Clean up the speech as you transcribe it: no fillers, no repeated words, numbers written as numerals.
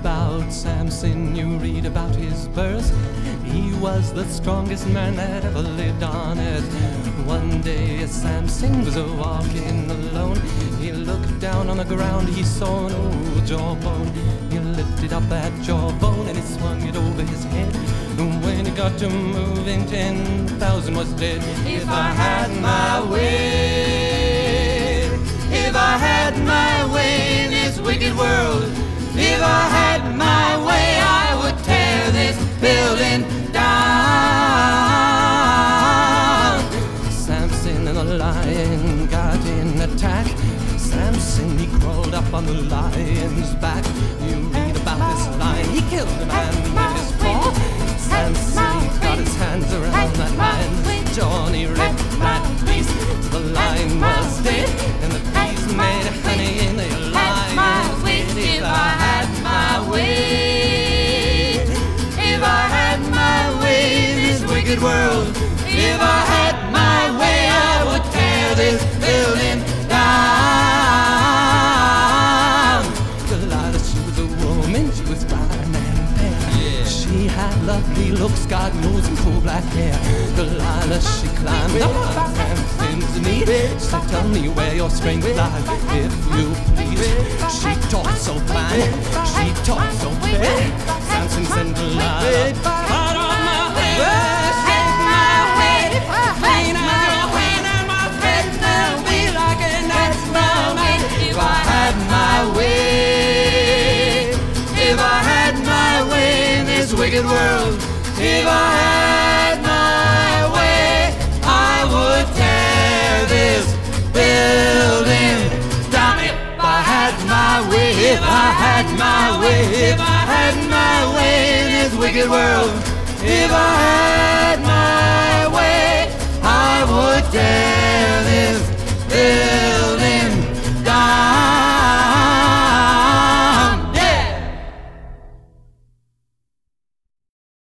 about Samson, you read about his birth. He was the strongest man that ever lived on earth. One day as Samson was walking alone, he looked down on the ground, he saw an old jawbone. He lifted up that jawbone and he swung it over his head. And when he got to moving, 10,000 was dead. If I had my way, if I had my way in this wicked world, if I had my way, I would tear this building down. Samson and the lion got in attack. Samson, he crawled up on the lion's back. You read about this lion, he killed a man with his paw. Samson, he got his hands around that lion's jaw and he ripped that beast. The lion was dead and the beast made honey in the lion's head. If I had my way, if I had my way in this wicked world, if I had my way, I would tear this building down. Delilah, she was a woman, she was fine and fair. Yeah. She had lovely looks, God knows, and cool black hair. Delilah, she climbed up on Samson's knee. She said, tell me where your strength lies, if you please. She talked so fine, she talked so fair. Samson said, Delilah, out on my head, shake my head, clean out your hand and my head will be like an axe man. If I had my way, if I had my way in this wicked world, if I had my way, I would tear this building down. If I had my way, if I had my way, if I had my way in this wicked world, if I had my